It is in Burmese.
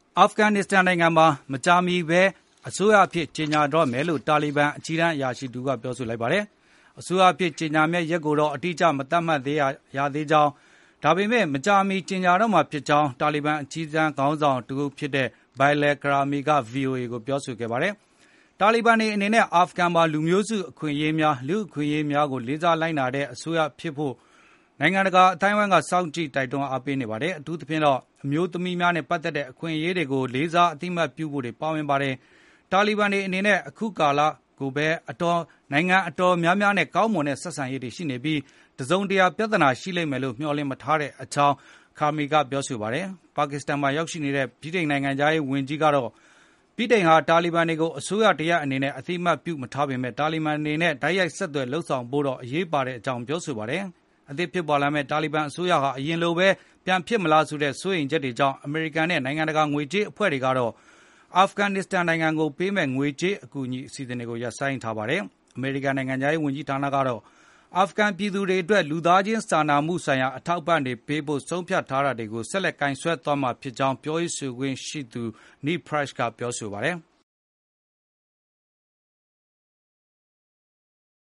အာဖဂန်နစ္စတန်နိုင်ငံမှာမကြာမီပဲအစိုးရအဖြစ်ကြေညာတော့မယ်လို့တာလီဘန်အကြီးတန်းအရာရှိတူကပြောဆိုလိုက်ပါတယ်။အစိုးရအဖြစ်ကြေညာမယ့်ရက်ကိုတော့အတိအကျမသတ်မှတ်ရသေးကြောင်းဒါပေမဲ့မကြာမီကြေညာတော့မှာဖြစ်ကြောင်းတာလီဘန်အကြီးတန်းခေါင်းဆောင်တူဖြစ်တဲ့ဘိုင်လယ်ကရာမီက VOA ကိုပြောဆိုခဲ့ပါတယ်။တာလီဘန်တွေအနေနဲ့အာဖဂန်မှာလူမျိုးစုအခွင့်အရေးများလူ့အခွင့်အရေးများကိုလေးစားလိုက်နာတဲ့အစိုးရဖြစ်ဖို့နိုင်ငံတကာအတိုင်းအဝိုင်းကစောင့်ကြည့်တိုက်တွန်းအားပေးနေပါတယ်။အထူးသဖြင့်တော့အမျိုးသမီးများနဲ့ပတ်သက်တဲ့အခွင့်အရေးတွေကိုလေးစားအသိမှတ်ပြုဖို့တွေပါဝင်ပါတယ်။တာလီဘန်တွေအနေနဲ့အခုကာလကိုပဲနိုင်ငံအတော်များများနဲ့ကောင်းမွန်တဲ့ဆက်ဆံရေးတွေရှိနေပြီးတစုံတရာပြဿနာရှိလိမ့်မယ်လို့မျှော်လင့်မထားတဲ့အကြောင်းခါမီကပြောဆိုပါတယ်။ပါကစ္စတန်မှာရောက်ရှိနေတဲ့ဗြိတိန်နိုင်ငံသားရေးဝန်ကြီးကတော့ဗြိတိန်ဟာတာလီဘန်တွေကိုအစိုးရတရက်အနေနဲ့အသိမှတ်ပြုမထားပေမဲ့တာလီဘန်အနေနဲ့တိုက်ရိုက်ဆက်သွယ်လှုပ်ဆောင်ဖို့တော့အရေးပါတဲ့အကြောင်းပြောဆိုပါတယ်။အသစ်ဖြစ်ပေါ်လာမဲ့တာလီဘန်အစိုးရဟာအရင်လိုပဲပြန်ဖြစ်မလားဆိုတဲ့စိုးရိမ်ချက်တွေကြောင့်အမေရိကန်နဲ့နိုင်ငံတကာငွေကြေးအဖွဲ့တွေကတော့အာဖဂန်နစ္စတန်နိုင်ငံကိုပေးမဲ့ငွေကြေးအကူအညီအစီအစဉ်တွေကိုရပ်ဆိုင်းထားပါတယ်။အမေရိကန်နိုင်ငံသားရေးဝန်ကြီးဌာနကတော့အာဖဂန်ပြည်သူတွေအတွက်လူသားချင်းစာနာမှုဆိုင်ရာအထောက်ပံ့တွေပေးဖို့ဆုံးဖြတ်ထားတာတွေကိုဆက်လက်ကင်ဆယ်သွားမှာဖြစ်ကြောင်းပြောရေးဆိုခွင့်ရှိသူ Ned Price ကပြောဆိုပါတယ်။